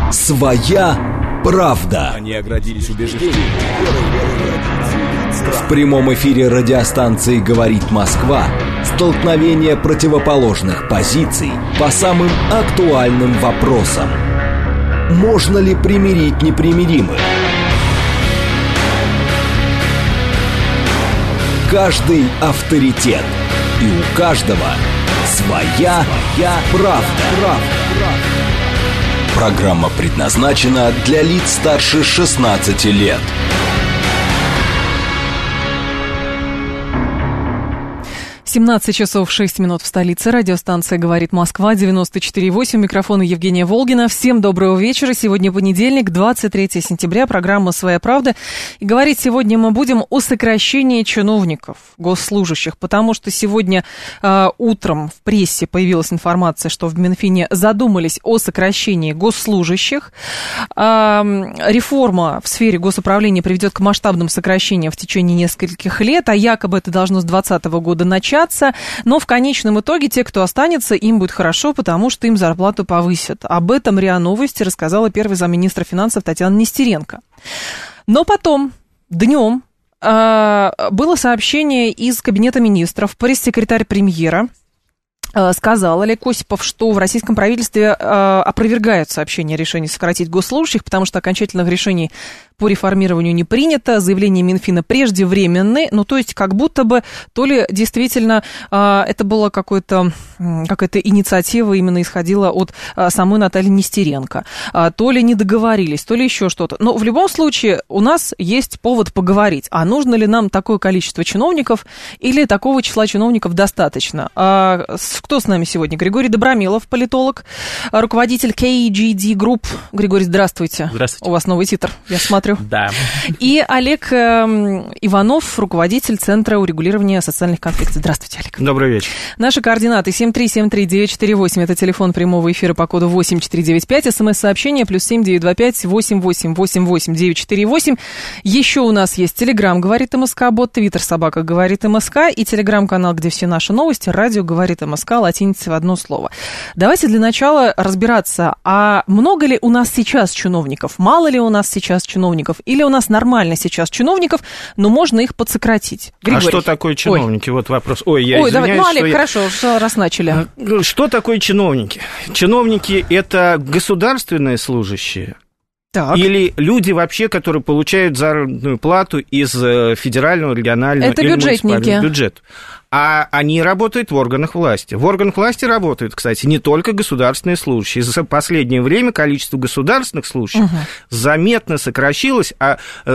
Своя правда. Они оградились убеждением. В прямом эфире радиостанции «Говорит Москва» столкновение противоположных позиций по самым актуальным вопросам. Можно ли примирить непримиримых? Каждый авторитет. И у каждого своя правда. Программа предназначена для лиц старше 16 лет. 17 часов 6 минут в столице. Радиостанция «Говорит Москва», 94,8. Микрофон Евгения Волгина. Всем доброго вечера. Сегодня понедельник, 23 сентября. Программа «Своя правда». И говорить сегодня мы будем о сокращении чиновников, госслужащих, потому что сегодня утром в прессе появилась информация, что в Минфине задумались о сокращении госслужащих. Реформа в сфере госуправления приведет к масштабным сокращениям в течение нескольких лет, а якобы это должно с 2020 года начаться. Но в конечном итоге те, кто останется, им будет хорошо, потому что им зарплату повысят. Об этом РИА Новости рассказала первый замминистра финансов Татьяна Нестеренко. Но потом, днем, было сообщение из Кабинета министров. Пресс-секретарь премьера сказал Олег Осипов, что в российском правительстве опровергают сообщение о решении сократить госслужащих, потому что окончательных решений по реформированию не принято, заявление Минфина преждевременны, ну, то есть как будто бы то ли действительно это была какая-то инициатива именно исходила от самой Натальи Нестеренко, то ли не договорились, то ли еще что-то. Но в любом случае у нас есть повод поговорить, а нужно ли нам такое количество чиновников или такого числа чиновников достаточно. Кто с нами сегодня? Григорий Добромилов, политолог, руководитель KGD Group. Григорий, здравствуйте. Здравствуйте. У вас новый титр, я смотрю. Да. И Олег Иванов, руководитель Центра урегулирования социальных конфликтов. Здравствуйте, Олег. Добрый вечер. Наши координаты 7373948, это телефон прямого эфира по коду 8495, смс-сообщение +7 925 8888 948. Еще у нас есть Телеграм «Говорит МСК», бот, Твиттер «Собака говорит МСК» и Телеграм-канал, где все наши новости, радио «Говорит МСК», латиницей в одно слово. Давайте для начала разбираться, а много ли у нас сейчас чиновников, мало ли у нас сейчас чиновников, или у нас нормально сейчас чиновников, но можно их подсократить? Григорий. А что такое чиновники? Вот вопрос. Я давай, Олег, хорошо, раз начали. Что такое чиновники? Чиновники – это государственные служащие? Так. Или люди вообще, которые получают заработную плату из федерального, регионального это или бюджетники. Бюджета. А они работают в органах власти. В органах власти работают, кстати, не только государственные служащие. За последнее время количество государственных служащих заметно сократилось, а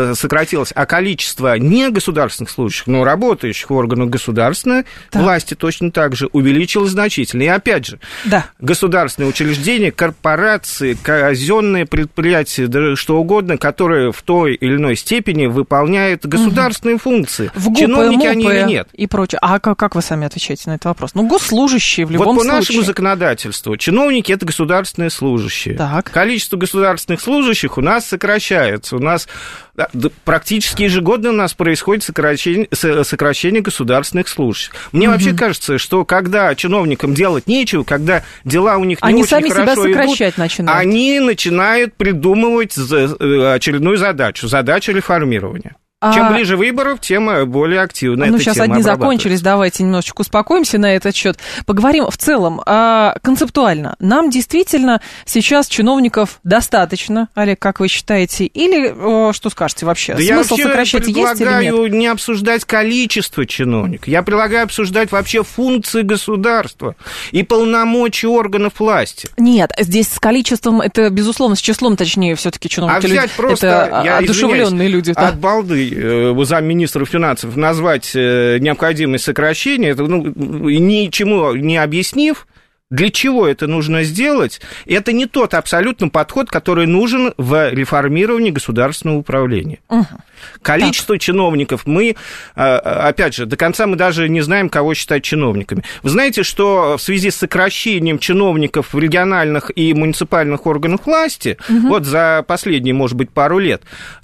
количество негосударственных служащих, но работающих в органах государственной власти точно так же увеличилось значительно. И опять же, государственные учреждения, корпорации, казенные предприятия, да что угодно, которые в той или иной степени выполняют государственные функции. Чиновники они или нет. И прочее. А как вы сами отвечаете на этот вопрос? Ну, госслужащие в любом случае. Вот по нашему законодательству чиновники – это государственные служащие. Так. Количество государственных служащих у нас сокращается. У нас практически ежегодно у нас происходит сокращение государственных служащих. Мне вообще кажется, что когда чиновникам делать нечего, когда дела у них не очень хорошо идут, они сами себя сокращать начинают. Они начинают придумывать очередную задачу реформирования. Чем ближе выборов, тем более активно эта тема сейчас одни закончились, давайте немножечко успокоимся на этот счет. Поговорим в целом концептуально. Нам действительно сейчас чиновников достаточно, Олег, как вы считаете? Или что скажете вообще? Да смысл сокращать есть или нет? Я предлагаю не обсуждать количество чиновников. Я предлагаю обсуждать вообще функции государства и полномочия органов власти. Нет, здесь с количеством, это безусловно, с числом, точнее, все-таки чиновники. Взять просто, это одушевленные люди. От балды замминистра финансов назвать необходимое сокращение, это, ничему не объяснив, для чего это нужно сделать, это не тот абсолютно подход, который нужен в реформировании государственного управления. Количество чиновников мы, опять же, до конца мы даже не знаем, кого считать чиновниками. Вы знаете, что в связи с сокращением чиновников в региональных и муниципальных органах власти, вот за последние, может быть, пару лет,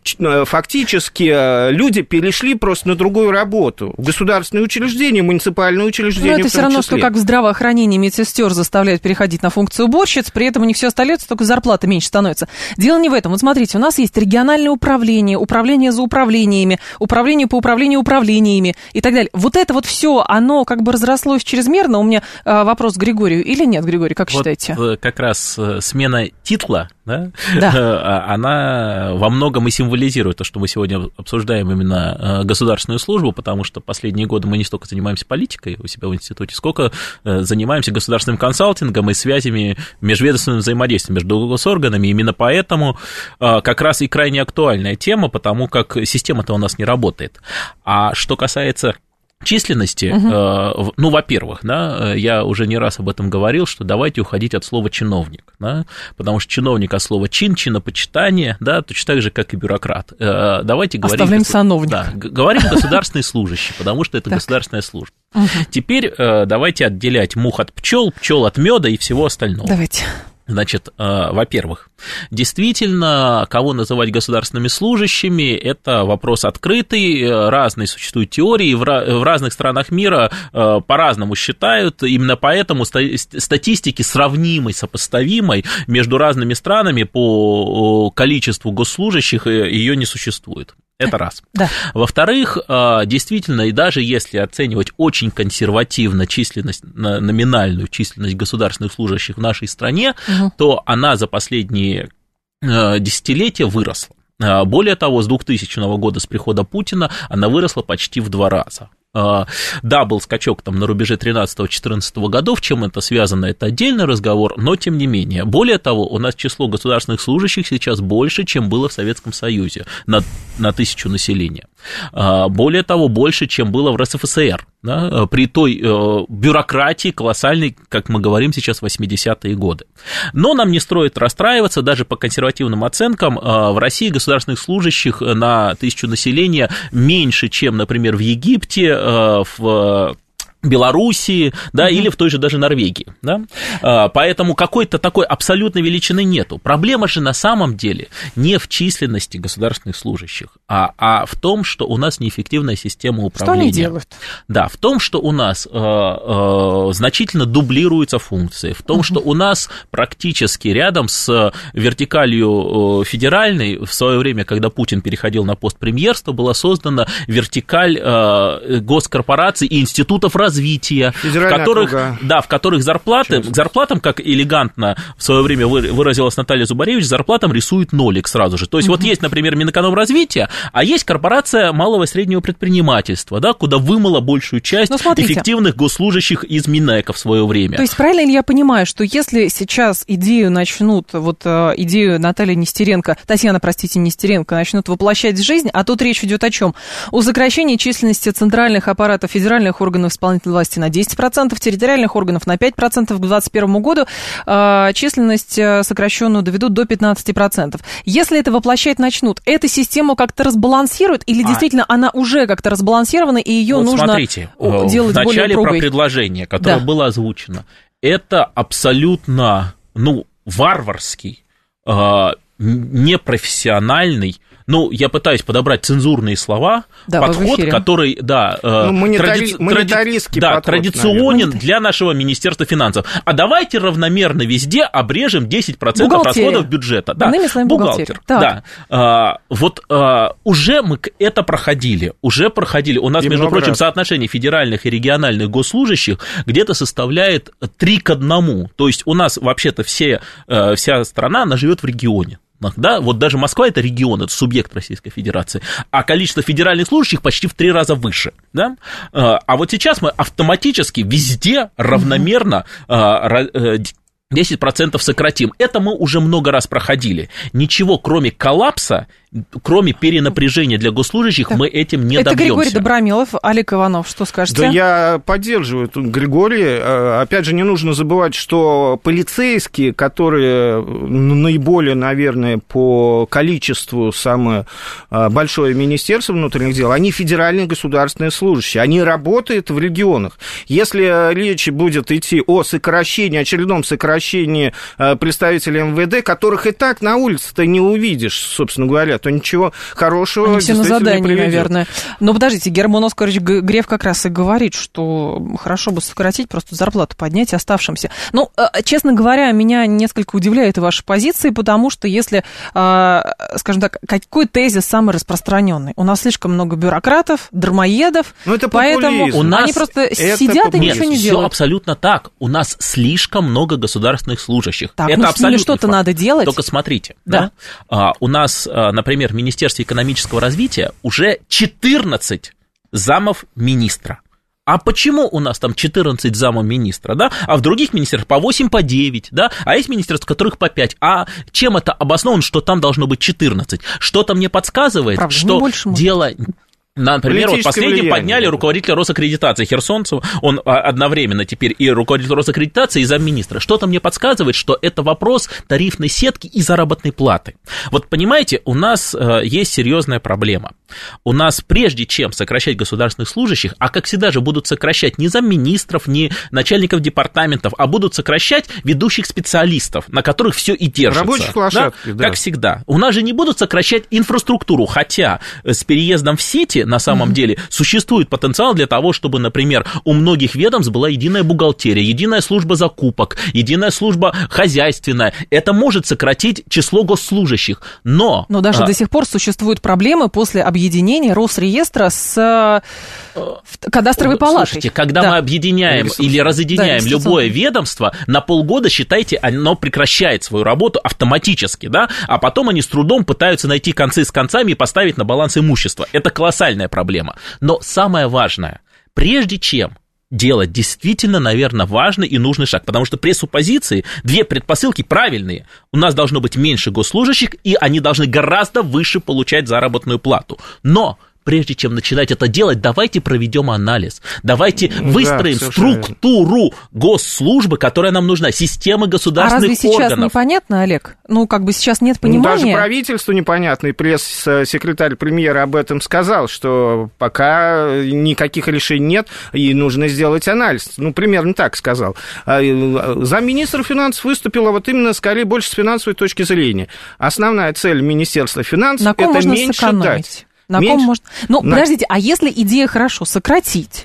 фактически люди перешли просто на другую работу. В государственные учреждения, муниципальные учреждения. Но это все равно, что как в здравоохранении медсестер тоже заставляют переходить на функцию уборщиц, при этом у них все остается, только зарплата меньше становится. Дело не в этом. Вот смотрите, у нас есть региональное управление, управление за управлениями, управление по управлению управлениями и так далее. Вот это вот все, оно как бы разрослось чрезмерно. У меня вопрос к Григорию или нет, Григорий, как считаете? Как раз смена титла, да? Она во многом и символизирует то, что мы сегодня обсуждаем именно государственную службу, потому что последние годы мы не столько занимаемся политикой у себя в институте, сколько занимаемся государственным консалтингом и связями, межведомственным взаимодействием между госорганами. Именно поэтому как раз и крайне актуальная тема, потому как система-то у нас не работает. А что касается численности, ну, во-первых, да, я уже не раз об этом говорил, что давайте уходить от слова чиновник, да, потому что чиновник от слова чин, чинопочитание, да, точно так же, как и бюрократ. Давайте говорить... Оставляем сановник. Да, говорим государственный служащий, потому что это государственная служба. Теперь давайте отделять мух от пчел, пчел от меда и всего остального. Давайте. Значит, во-первых, действительно, кого называть государственными служащими, это вопрос открытый, разные существуют теории, в разных странах мира по-разному считают, именно поэтому статистики сравнимой, сопоставимой между разными странами по количеству госслужащих ее не существует. Это раз. Да. Во-вторых, действительно, и даже если оценивать очень консервативно численность, номинальную численность государственных служащих в нашей стране, то она за последние десятилетия выросла. Более того, с 2000 года, с прихода Путина, она выросла почти в 2 раза. Да, был скачок там на рубеже 13-14 годов, чем это связано, это отдельный разговор, но тем не менее. Более того, у нас число государственных служащих сейчас больше, чем было в Советском Союзе на 1000 населения. Более того, больше, чем было в РСФСР, да, при той бюрократии колоссальной, как мы говорим сейчас, 80-е годы. Но нам не стоит расстраиваться, даже по консервативным оценкам, в России государственных служащих на 1000 населения меньше, чем, например, в Египте, в Белоруссии, да, или в той же даже Норвегии, да, поэтому какой-то такой абсолютной величины нету. Проблема же на самом деле не в численности государственных служащих, а в том, что у нас неэффективная система управления. Что они делают? Да, в том, что у нас значительно дублируются функции, в том, что у нас практически рядом с вертикалью федеральной, в свое время, когда Путин переходил на пост премьерства, была создана вертикаль госкорпораций и институтов развития, в которых зарплатам, как элегантно в свое время выразилась Наталья Зубаревич, зарплатам рисует нолик сразу же. То есть вот есть, например, Минэкономразвития, а есть корпорация малого и среднего предпринимательства, да, куда вымыла большую часть эффективных госслужащих из Минэка в свое время. То есть правильно ли я понимаю, что если сейчас идею начнут, вот идею Натальи Нестеренко, Нестеренко начнут воплощать в жизнь, а тут речь идет о чем? О сокращении численности центральных аппаратов федеральных органов исполнительной власти на 10%, территориальных органов на 5%, к 2021 году численность сокращенную доведут до 15%. Если это воплощать начнут, эту систему как-то разбалансируют или действительно она уже как-то разбалансирована и ее вот нужно смотрите, делать более упругой? Вначале про предложение, которое было озвучено, это абсолютно, варварский, непрофессиональный, я пытаюсь подобрать цензурные слова, подход, который, традиционен для нашего Министерства финансов. А давайте равномерно везде обрежем 10% расходов бюджета. Да, бухгалтер. Уже мы это проходили. У нас, между прочим, соотношение федеральных и региональных госслужащих где-то составляет 3:1. То есть у нас вообще-то вся страна, она живет в регионе. Да, вот даже Москва – это регион, это субъект Российской Федерации, а количество федеральных служащих почти в 3 раза выше, да? А вот сейчас мы автоматически везде равномерно 10% сократим. Это мы уже много раз проходили. Ничего, кроме коллапса, кроме перенапряжения для госслужащих, мы этим не добьемся. Это Григорий Добромилов, Олег Иванов, что скажете? Да, я поддерживаю Григория. Опять же, не нужно забывать, что полицейские, которые наиболее, наверное, по количеству самое большое Министерство внутренних дел, они федеральные государственные служащие, они работают в регионах. Если речь будет идти о очередном сокращении представителей МВД, которых и так на улице-то не увидишь, собственно говоря, то ничего хорошего они все на действительно задании, не приведет. наверное. Но подождите, Герман Оскарович Греф как раз и говорит, что хорошо бы сократить, просто зарплату поднять оставшимся. Ну, честно говоря, меня несколько удивляет ваша позиция, потому что если, скажем так, какой тезис самый распространенный? У нас слишком много бюрократов, дармоедов, поэтому они просто сидят и ничего не делают. Все абсолютно так. У нас слишком много государственных служащих. Так, это абсолютно что-то факт. Надо делать. Только смотрите, да? У нас, например, в Министерстве экономического развития уже 14 замов министра. А почему у нас там 14 замов министра, да? А в других министерствах по 8, по 9, да? А есть министерства, в которых по 5. А чем это обосновано, что там должно быть 14? Что-то мне подсказывает, правда, что дело... Например, вот последним подняли руководителя Росаккредитации Херсонцева, он одновременно теперь и руководитель Росаккредитации, и замминистра. Что-то мне подсказывает, что это вопрос тарифной сетки и заработной платы. Вот понимаете, у нас есть серьезная проблема. У нас прежде чем сокращать государственных служащих, а как всегда же будут сокращать не замминистров, не начальников департаментов, а будут сокращать ведущих специалистов, на которых все и держится. Рабочих лошадок, да? Как всегда. У нас же не будут сокращать инфраструктуру, хотя с переездом в сети на самом деле существует потенциал для того, чтобы, например, у многих ведомств была единая бухгалтерия, единая служба закупок, единая служба хозяйственная. Это может сократить число госслужащих, но даже до сих пор существуют проблемы после объединения Росреестра с кадастровой палатой. Слушайте, когда мы объединяем или разъединяем любое ведомство, на полгода, считайте, оно прекращает свою работу автоматически, да, а потом они с трудом пытаются найти концы с концами и поставить на баланс имущества. Это колоссальная проблема. Но самое важное, прежде чем делать действительно, наверное, важный и нужный шаг, потому что пресуппозиции, две предпосылки правильные. У нас должно быть меньше госслужащих, и они должны гораздо выше получать заработную плату. Но прежде чем начинать это делать, давайте проведем анализ, давайте выстроим структуру госслужбы, которая нам нужна, системы государственных органов. А разве сейчас непонятно, Олег? Сейчас нет понимания. Даже правительству непонятно, и пресс-секретарь премьера об этом сказал, что пока никаких решений нет, и нужно сделать анализ. Примерно так сказал. Замминистра финансов выступила вот именно, скорее, больше с финансовой точки зрения. Основная цель Министерства финансов – это меньше дать. На ком можно... Подождите, а если идея хорошо сократить,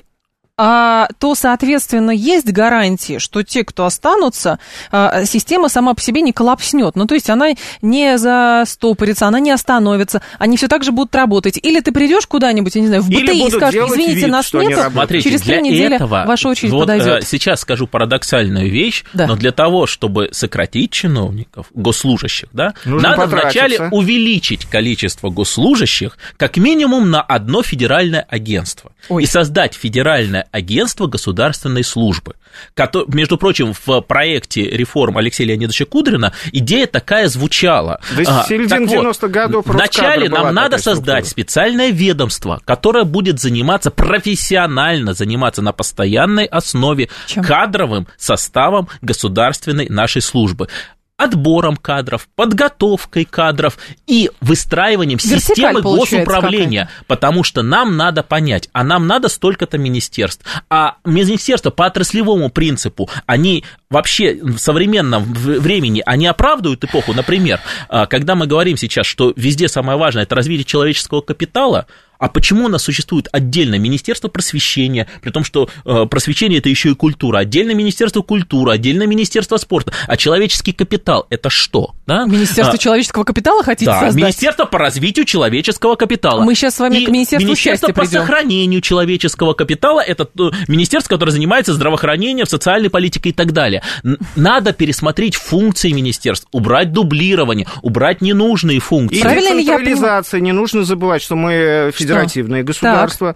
то, соответственно, есть гарантии, что те, кто останутся, система сама по себе не коллапснет. То есть она не застопорится, она не остановится, они все так же будут работать. Или ты придешь куда-нибудь, я не знаю, в БТИ и скажешь, извините, нас нету, через 3 недели ваша очередь подойдет. Сейчас скажу парадоксальную вещь, но для того, чтобы сократить чиновников, госслужащих, да, надо вначале увеличить количество госслужащих как минимум на одно федеральное агентство. И создать федеральное агентство государственной службы. Между прочим, в проекте реформ Алексея Леонидовича Кудрина идея такая звучала. До середины 90-х годов вначале нам надо создать специальное ведомство, которое будет профессионально заниматься на постоянной основе кадровым составом государственной нашей службы. Отбором кадров, подготовкой кадров и выстраиванием системы госуправления, потому что нам надо понять, нам надо столько-то министерств, а министерства по отраслевому принципу, они вообще в современном времени, они оправдывают эпоху, например, когда мы говорим сейчас, что везде самое важное – это развитие человеческого капитала. А почему у нас существует отдельное Министерство просвещения, при том, что просвещение – это еще и культура, отдельное Министерство культуры, отдельное Министерство спорта, а человеческий капитал – это что? Да? Министерство человеческого капитала хотите создать? Да, Министерство по развитию человеческого капитала. Мы сейчас с вами к Министерству счастья придем. Министерство по сохранению человеческого капитала – это министерство, которое занимается здравоохранением, социальной политикой и так далее. Надо пересмотреть функции министерств, убрать дублирование, убрать ненужные функции. И децентрализация, не нужно забывать, что мы федеративное государство,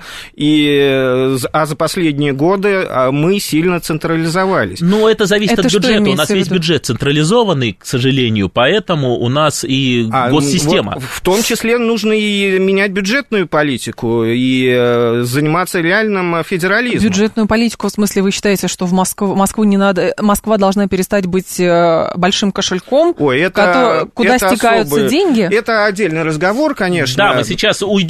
а за последние годы мы сильно централизовались. Это зависит от бюджета. У нас весь бюджет централизованный, к сожалению, поэтому у нас и госсистема. В том числе нужно и менять бюджетную политику, и заниматься реальным федерализмом. Бюджетную политику, в смысле, вы считаете, что в Москву не надо, Москва должна перестать быть большим кошельком, куда стекаются деньги? Это отдельный разговор, конечно. Да, мы сейчас уйдем в бюджет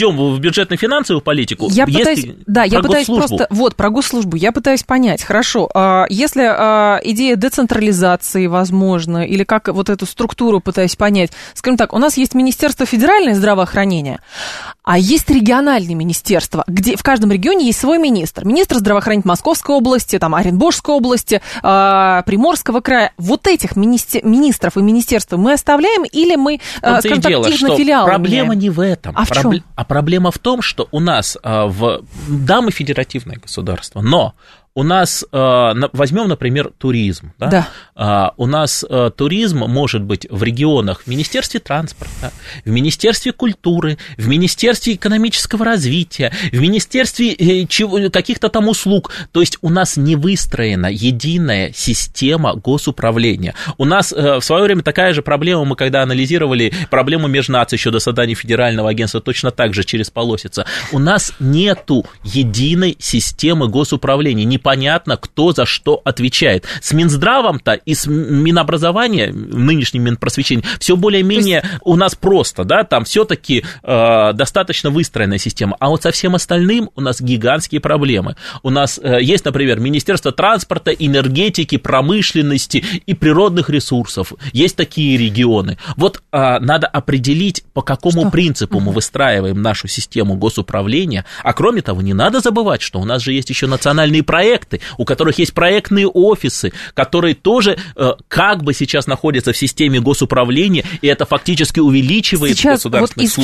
бюджетно-финансовую политику. Я пытаюсь просто... Вот, про госслужбу. Я пытаюсь понять, хорошо, если идея децентрализации возможна, или как вот эту структуру пытаюсь понять, скажем так, у нас есть Министерство федеральное здравоохранения, а есть региональные министерства, где в каждом регионе есть свой министр. Министр здравоохранения Московской области, там, Оренбургской области, Приморского края. Вот этих министров и министерств мы оставляем, или мы, скажем так, их на филиалы проблема меняем? не в этом. А в чем? А проблема в том, что у нас да, мы федеративное государство, но у нас, возьмем, например, туризм. Да? Да. У нас туризм может быть в регионах в Министерстве транспорта, в Министерстве культуры, в Министерстве экономического развития, в Министерстве каких-то там услуг. То есть у нас не выстроена единая система госуправления. У нас в свое время такая же проблема, мы когда анализировали проблему межнаций еще до создания федерального агентства, точно так же через полосица. У нас нету единой системы госуправления, непонятно, кто за что отвечает. С Минздравом-то и с Минобразования, нынешним Минпросвещением, все более-менее у нас просто, да, там все-таки достаточно выстроенная система. А вот со всем остальным у нас гигантские проблемы. У нас есть, например, Министерство транспорта, энергетики, промышленности и природных ресурсов. Есть такие регионы. Вот надо определить, по какому принципу мы выстраиваем нашу систему госуправления. А кроме того, не надо забывать, что у нас же есть еще национальные проекты, у которых есть проектные офисы, которые тоже как бы сейчас находятся в системе госуправления, и это фактически увеличивает государственных служащих.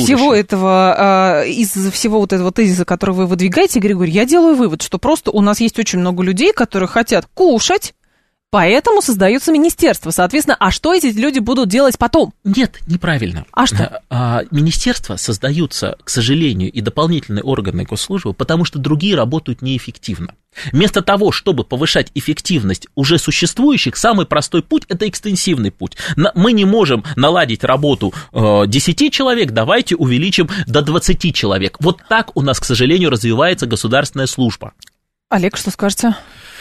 Из всего вот этого тезиса, который вы выдвигаете, Григорий, я делаю вывод, что просто у нас есть очень много людей, которые хотят кушать, поэтому создаются министерства. Соответственно, а что эти люди будут делать потом? Нет, неправильно. А что? Министерства создаются, к сожалению, и дополнительные органы госслужбы, потому что другие работают неэффективно. Вместо того, чтобы повышать эффективность уже существующих, самый простой путь – это экстенсивный путь. Мы не можем наладить работу 10 человек, давайте увеличим до 20 человек. Вот так у нас, к сожалению, развивается государственная служба. Олег, что скажете?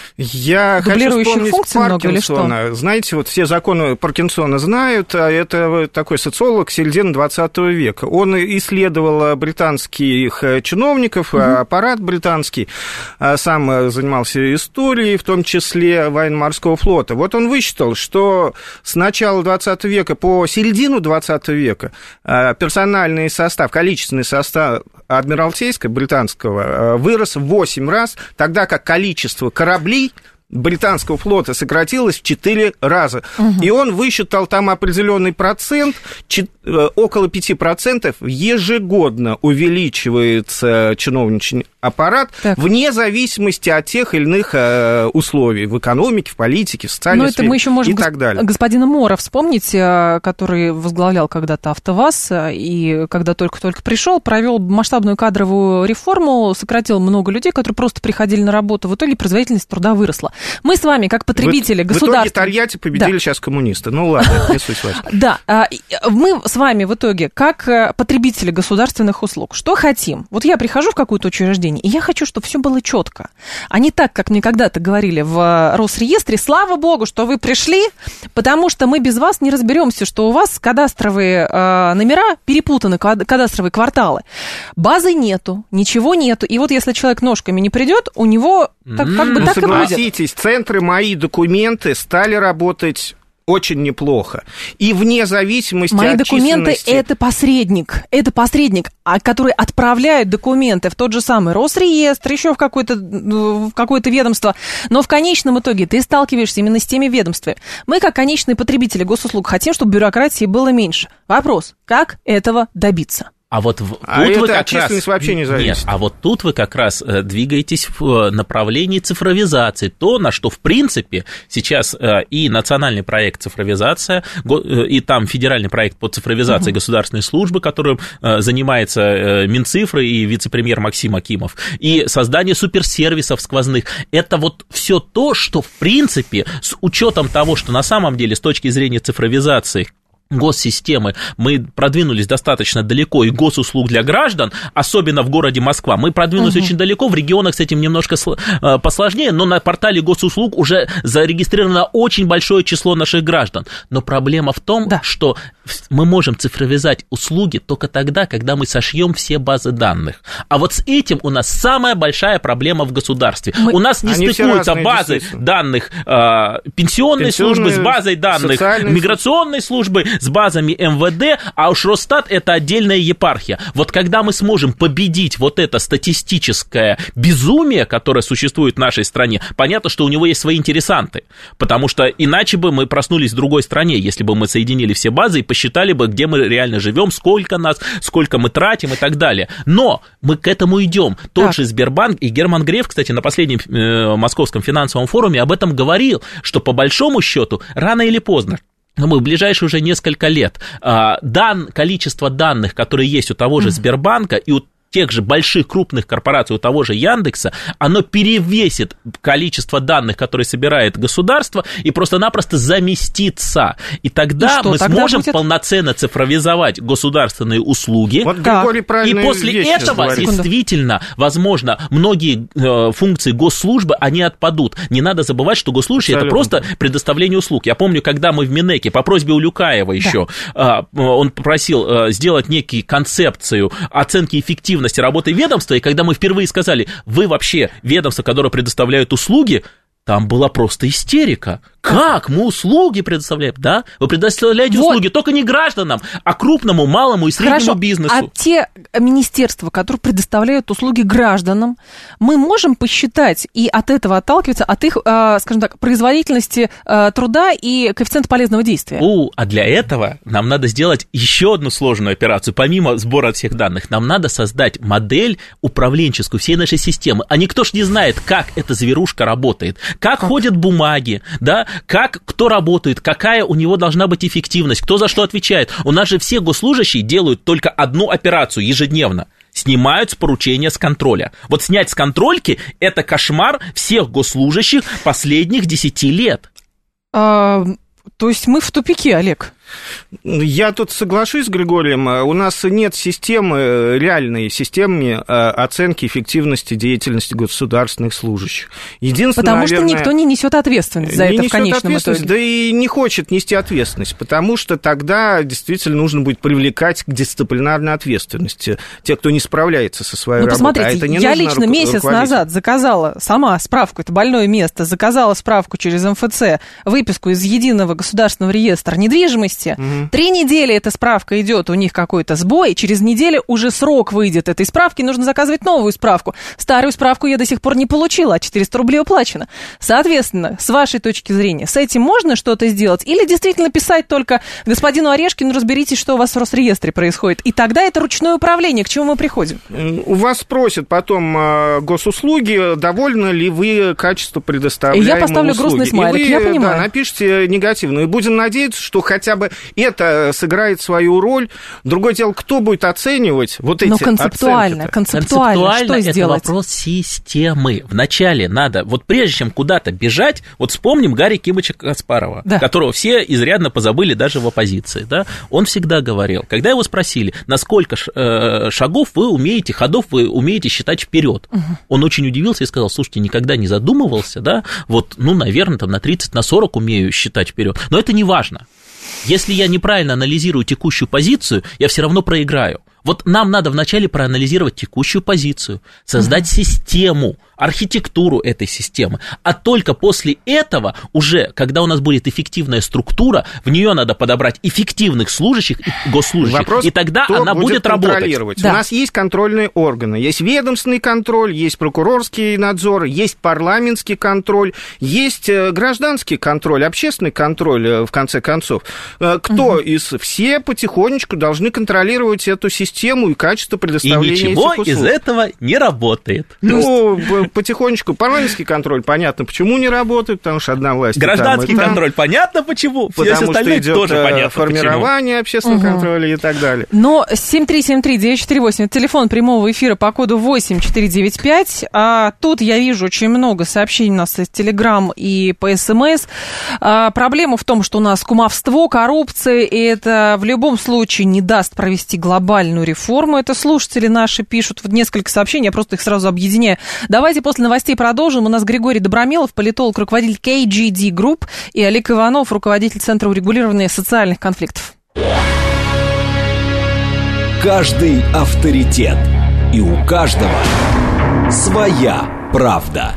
Я хочу вспомнить Паркинсона. Знаете, вот все законы Паркинсона знают, а это такой социолог середины 20 века. Он исследовал британских чиновников, аппарат британский, сам занимался историей, в том числе военно-морского флота. Вот он высчитал, что с начала 20 века по середину 20 века персональный состав, количественный состав Адмиралтейского, британского, вырос в 8 раз, тогда как количество кораблей британского флота сократилось в 4 раза. И он высчитал там определенный процент, около 5% ежегодно увеличивается чиновничий аппарат, вне зависимости от тех или иных условий в экономике, в политике, в социальной сфере, мы еще можем и так далее. Господина Мора вспомнить, который возглавлял когда-то АвтоВАЗ, и когда только-только пришел, провел масштабную кадровую реформу, сократил много людей, которые просто приходили на работу. В итоге производительность труда выросла. Мы с вами, как потребители государства... В итоге Тольятти победили сейчас коммунисты. Ну ладно, это не суть важна. Да, мы с вами в итоге, как потребители государственных услуг, что хотим? Вот я прихожу в какое-то учреждение, и я хочу, чтобы все было четко. А не так, как мне когда-то говорили в Росреестре, слава богу, что вы пришли, потому что мы без вас не разберемся, что у вас кадастровые номера перепутаны, кадастровые кварталы. Базы нету, ничего нету. И вот если человек ножками не придет, у него так, как бы так и будет. Согласитесь, центры «Мои документы» стали работать очень неплохо. И вне зависимости «Мои от документы» численности... это посредник, который отправляет документы в тот же самый Росреестр, еще в какое-то ведомство, но в конечном итоге ты сталкиваешься именно с теми ведомствами. Мы, как конечные потребители госуслуг, хотим, чтобы бюрократии было меньше. Вопрос, как этого добиться? А вот тут вы как раз вообще не зависит. Нет, а вот тут вы как раз двигаетесь в направлении цифровизации, то, на что, в принципе, сейчас и национальный проект цифровизация, и там федеральный проект по цифровизации государственной службы, которым занимается Минцифры и вице-премьер Максим Акимов, и создание суперсервисов сквозных. Это вот все то, что, в принципе, с учетом того, что на самом деле с точки зрения цифровизации госсистемы мы продвинулись достаточно далеко, и госуслуг для граждан, особенно в городе Москва, мы продвинулись очень далеко, в регионах с этим немножко посложнее, но на портале госуслуг уже зарегистрировано очень большое число наших граждан. Но проблема в том, что мы можем цифровизать услуги только тогда, когда мы сошьем все базы данных. А вот с этим у нас самая большая проблема в государстве. У нас не стыкуются базы данных пенсионной службы с базой данных миграционной службы, с базами МВД, а уж Росстат – это отдельная епархия. Вот когда мы сможем победить вот это статистическое безумие, которое существует в нашей стране, понятно, что у него есть свои интересанты, потому что иначе бы мы проснулись в другой стране, если бы мы соединили все базы и посчитали бы, где мы реально живем, сколько нас, сколько мы тратим и так далее. Но мы к этому идем. Тот же Сбербанк, и Герман Греф, кстати, на последнем Московском финансовом форуме об этом говорил, что по большому счету рано или поздно, мы в ближайшие уже несколько лет, количество данных, которые есть у того же Сбербанка и у тех же больших крупных корпораций, у того же Яндекса, оно перевесит количество данных, которые собирает государство, и просто-напросто заместится. И тогда мы сможем полноценно цифровизовать государственные услуги. Вот Григорий правильные и после вещи этого говорит. Действительно, возможно, многие функции госслужбы, они отпадут. Не надо забывать, что госслужащие – это просто предоставление услуг. Я помню, когда мы в Минэке по просьбе Улюкаева еще, он просил сделать некую концепцию оценки эффективности работы ведомства, и когда мы впервые сказали, вы вообще ведомство, которое предоставляет услуги, там была просто истерика. Как? Мы услуги предоставляем, да? Вы предоставляете услуги только не гражданам, а крупному, малому и среднему бизнесу. А те министерства, которые предоставляют услуги гражданам, мы можем посчитать и от этого отталкиваться, от их, скажем так, производительности труда и коэффициента полезного действия? А для этого нам надо сделать еще одну сложную операцию. Помимо сбора всех данных, нам надо создать модель управленческую всей нашей системы. А никто ж не знает, как эта зверушка работает, как ходят бумаги, да, кто работает, какая у него должна быть эффективность, кто за что отвечает. У нас же все госслужащие делают только одну операцию ежедневно. Снимают с поручения с контроля. Вот снять с контрольки – это кошмар всех госслужащих последних 10 лет. То есть мы в тупике, Олег? Я тут соглашусь с Григорием. У нас нет системы, реальной системы оценки эффективности деятельности государственных служащих. Потому что никто не несет ответственность за это в конечном итоге. Да и не хочет нести ответственность, потому что тогда действительно нужно будет привлекать к дисциплинарной ответственности тех, кто не справляется со своей работой. Посмотрите, это не я лично месяц назад заказала сама справку, это больное место, заказала справку через МФЦ, выписку из Единого государственного реестра недвижимости. 3 недели эта справка идет, у них какой-то сбой, через неделю уже срок выйдет этой справки, нужно заказывать новую справку. Старую справку я до сих пор не получила, а 400 рублей уплачено. Соответственно, с вашей точки зрения, с этим можно что-то сделать? Или действительно писать только господину Орешкину, разберитесь, что у вас в Росреестре происходит? И тогда это ручное управление, к чему мы приходим? У вас спросят потом госуслуги, довольны ли вы качеством предоставляемой услуги. И я поставлю грустный смайлик, я понимаю. Да, напишите негативно. И будем надеяться, что хотя бы это сыграет свою роль. Другое дело, кто будет оценивать вот эти концептуально, что сделать? Это вопрос системы. Вначале надо, вот прежде чем куда-то бежать, вот вспомним Гарри Кимыча Каспарова, которого все изрядно позабыли даже в оппозиции, да? Он всегда говорил, когда его спросили, на сколько ходов вы умеете считать вперед, он очень удивился и сказал, слушайте, никогда не задумывался, да, вот, наверное, там на 30, на 40 умею считать вперед, но это не важно. Если я неправильно анализирую текущую позицию, я все равно проиграю. Вот нам надо вначале проанализировать текущую позицию, создать систему, архитектуру этой системы, а только после этого уже, когда у нас будет эффективная структура, в нее надо подобрать эффективных служащих и госслужащих, вопрос, и тогда она будет работать. Да. У нас есть контрольные органы, есть ведомственный контроль, есть прокурорский надзор, есть парламентский контроль, есть гражданский контроль, общественный контроль, в конце концов. Все потихонечку должны контролировать эту систему и качество предоставления этих услуг. И ничего из этого не работает. потихонечку. Парламентский контроль, понятно, почему не работает, потому что одна власть. Гражданский контроль, понятно, почему. Потому что идет формирование общественного контроля и так далее. Но 7373948, это телефон прямого эфира по коду 8495. А тут я вижу очень много сообщений у нас из Телеграм и по СМС. Проблема в том, что у нас кумовство, коррупция, и это в любом случае не даст провести глобальную реформу. Это слушатели наши пишут в несколько сообщений, я просто их сразу объединяю. Давайте после новостей продолжим. У нас Григорий Добромелов, политолог, руководитель KGD Group, и Олег Иванов, руководитель Центра урегулирования социальных конфликтов. Каждый авторитет. И у каждого своя правда.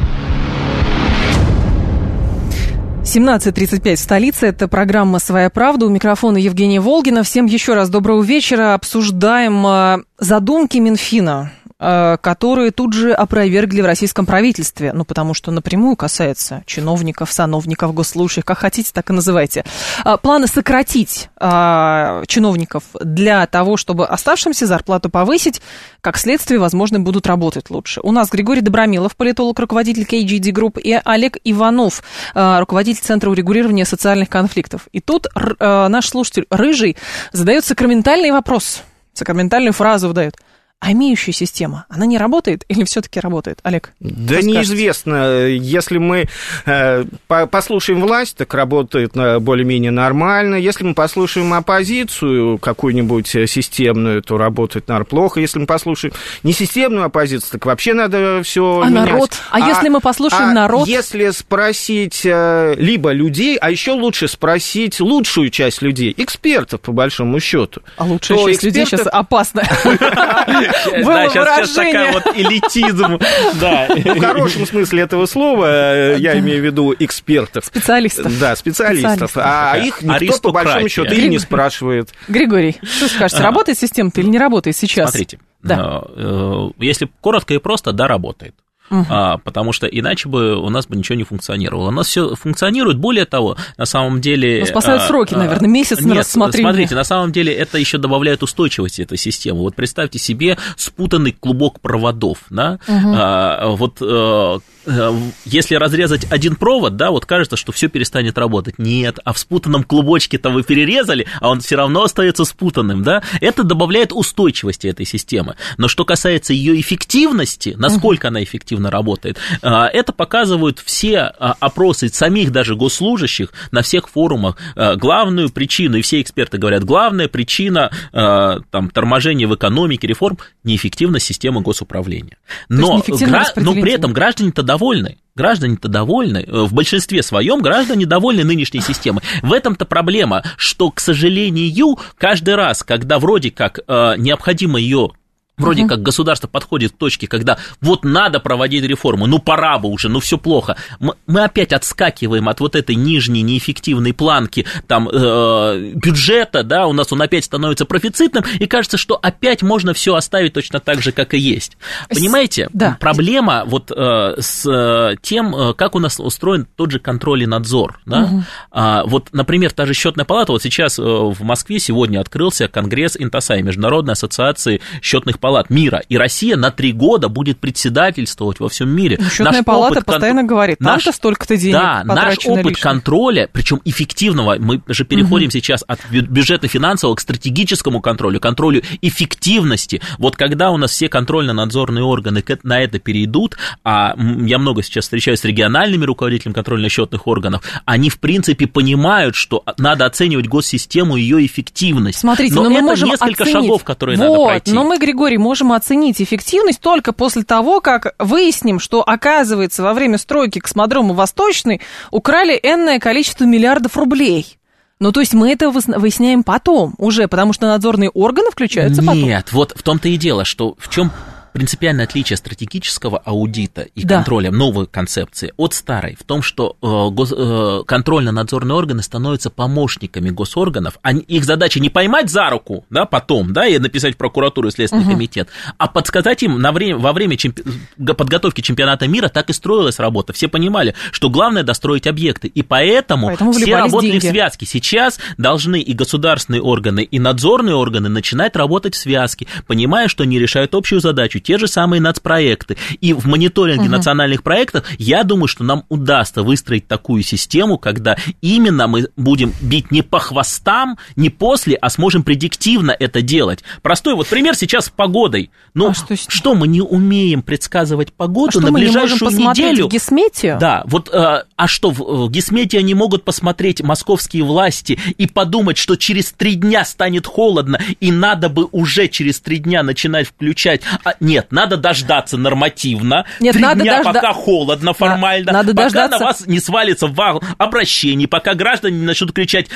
17:35 в столице. Это программа «Своя правда». У микрофона Евгения Волгина. Всем еще раз доброго вечера. Обсуждаем задумки Минфина, которые тут же опровергли в российском правительстве, ну, потому что напрямую касается чиновников, сановников, госслужащих, как хотите, так и называйте. Планы сократить чиновников для того, чтобы оставшимся зарплату повысить, как следствие, возможно, будут работать лучше. У нас Григорий Добромелов, политолог, руководитель KGD Group, и Олег Иванов, руководитель Центра урегулирования социальных конфликтов. И тут наш слушатель Рыжий задает сакраментальный вопрос, сакраментальную фразу выдает. А имеющая система, она не работает или все-таки работает, Олег? Да неизвестно. Если мы послушаем власть, так работает более-менее нормально. Если мы послушаем оппозицию какую-нибудь системную, то работает, наверное, плохо. Если мы послушаем несистемную оппозицию, так вообще надо все менять. Народ? Если мы послушаем народ? Если спросить либо людей, а еще лучше спросить лучшую часть людей, экспертов, по большому счету. А лучшая часть людей сейчас опасна. Да, сейчас такая вот элитизм. Да. В хорошем смысле этого слова я имею в виду экспертов. Специалистов. Да, специалистов. А их никто, по большому счету, и не спрашивает. Григорий, что скажете, работает система-то или не работает сейчас? Смотрите, если коротко и просто, да, работает. Потому что иначе бы у нас бы ничего не функционировало. У нас все функционирует, более того, на самом деле... Но спасают сроки, наверное, месяц на рассмотрение. Смотрите, на самом деле это еще добавляет устойчивости этой системы. Вот представьте себе спутанный клубок проводов, да? Если разрезать один провод, да, вот кажется, что все перестанет работать. Нет, а в спутанном клубочке-то вы перерезали, а он все равно остается спутанным, да? Это добавляет устойчивости этой системы. Но что касается ее эффективности, насколько она эффективно работает, это показывают все опросы самих даже госслужащих на всех форумах. Главную причину, и все эксперты говорят, главная причина торможения в экономике, реформ – неэффективность системы госуправления. Но при этом граждане-то довольны. Граждане-то довольны, в большинстве своем граждане довольны нынешней системой. В этом-то проблема, что, к сожалению, каждый раз, когда вроде как необходимо ее... Вроде как государство подходит к точке, когда вот надо проводить реформу, ну пора бы уже, ну все плохо. Мы опять отскакиваем от вот этой нижней неэффективной планки бюджета, да, у нас он опять становится профицитным, и кажется, что опять можно все оставить точно так же, как и есть. Понимаете, проблема вот с тем, как у нас устроен тот же контроль и надзор. Да? Вот, например, та же счетная палата, вот сейчас в Москве сегодня открылся конгресс Интосай, Международной ассоциации счетных палат мира, и Россия на 3 года будет председательствовать во всем мире. Счетная палата постоянно говорит, там-то столько-то денег потрачено. Наш опыт контроля, причем эффективного, мы же переходим сейчас от бюджетно-финансового к стратегическому контролю, контролю эффективности. Вот когда у нас все контрольно-надзорные органы на это перейдут, а я много сейчас встречаюсь с региональными руководителями контрольно-счетных органов, они, в принципе, понимают, что надо оценивать госсистему и ее эффективность. Смотрите, но мы это можем несколько оценить. Шагов, которые надо пройти. Но мы, Григорий, можем оценить эффективность только после того, как выясним, что, оказывается, во время стройки космодрома «Восточный» украли энное количество миллиардов рублей. Ну, то есть мы это выясняем потом уже, потому что надзорные органы включаются потом. Нет, вот в том-то и дело, что в чем принципиальное отличие стратегического аудита и контроля новой концепции от старой в том, что контрольно-надзорные органы становятся помощниками госорганов. Их задача не поймать за руку, да, потом, да, и написать в прокуратуру и Следственный комитет, а подсказать им во время подготовки чемпионата мира. Так и строилась работа. Все понимали, что главное достроить объекты, и поэтому все работали деньги в связке. Сейчас должны и государственные органы, и надзорные органы начинать работать в связке, понимая, что они решают общую задачу. те же самые нацпроекты. И в мониторинге национальных проектов, я думаю, что нам удастся выстроить такую систему, когда именно мы будем бить не по хвостам, не после, а сможем предиктивно это делать. Простой вот пример сейчас с погодой. Ну, что мы не умеем предсказывать погоду на ближайшую неделю? В Гисметию? Да, вот, а что, в Гисметию они могут посмотреть московские власти и подумать, что через 3 дня станет холодно, и надо бы уже через 3 дня начинать включать. Нет, надо дождаться нормативно. Нет, 3 дня, пока холодно формально, надо пока дождаться... на вас не свалится вал обращений, пока граждане не начнут кричать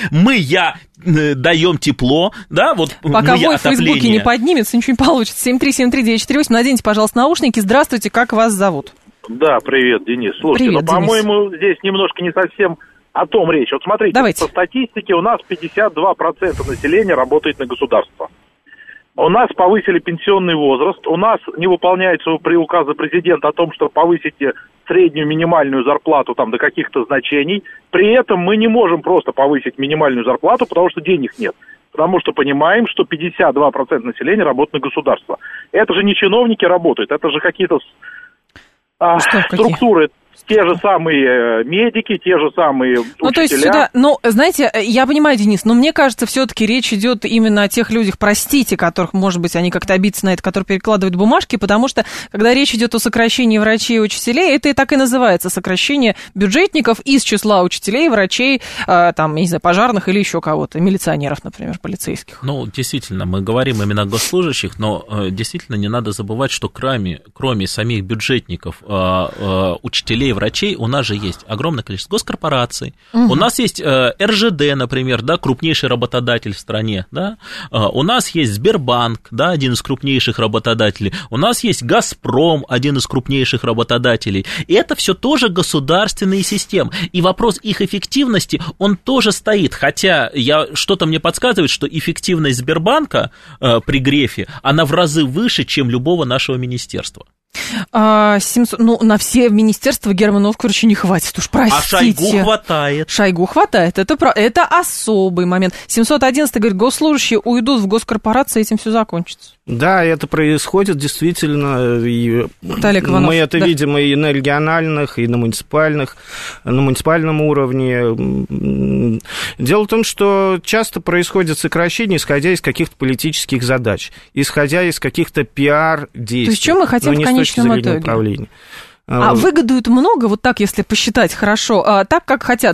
даем тепло, да, вот пока вой в Фейсбуке не поднимется, ничего не получится. 7373948, наденьте, пожалуйста, наушники. Здравствуйте, как вас зовут? Да, привет, Денис. Слушайте, привет, по-моему, здесь немножко не совсем о том речь. Вот смотрите, давайте. По статистике у нас 52% населения работает на государство. У нас повысили пенсионный возраст, у нас не выполняется при указе президента о том, что повысите среднюю минимальную зарплату там до каких-то значений. При этом мы не можем просто повысить минимальную зарплату, потому что денег нет. Потому что понимаем, что 52% населения работает на государство. Это же не чиновники работают, это же какие-то структуры. Те же самые медики, те же самые учителя. Ну, то есть сюда, знаете, я понимаю, Денис, но мне кажется, все-таки речь идет именно о тех людях, простите, которых, может быть, они как-то обидятся на это, которые перекладывают бумажки, потому что, когда речь идет о сокращении врачей и учителей, это и так и называется сокращение бюджетников из числа учителей, врачей, там, я не знаю, пожарных или еще кого-то, милиционеров, например, полицейских. Ну, действительно, мы говорим именно о госслужащих, но действительно не надо забывать, что кроме самих бюджетников, учителей, врачей, у нас же есть огромное количество госкорпораций, у нас есть РЖД, например, да, крупнейший работодатель в стране, да, у нас есть Сбербанк, да, один из крупнейших работодателей, у нас есть Газпром, один из крупнейших работодателей, и это все тоже государственные системы, и вопрос их эффективности, он тоже стоит, хотя что-то мне подсказывает, что эффективность Сбербанка при Грефе, она в разы выше, чем любого нашего министерства. 700, на все министерства Германа Оскаровича не хватит, уж простите. А Шойгу хватает. Шойгу хватает, это особый момент. 711 говорит, госслужащие уйдут в госкорпорации, этим все закончится. Да, это происходит действительно, и мы это видим и на региональных, и на муниципальном уровне. Дело в том, что часто происходит сокращение, исходя из каких-то политических задач, исходя из каких-то пиар-действий. То есть, что мы хотим в конечном итоге? А выгодуют много, вот так, если посчитать хорошо, так, как хотят,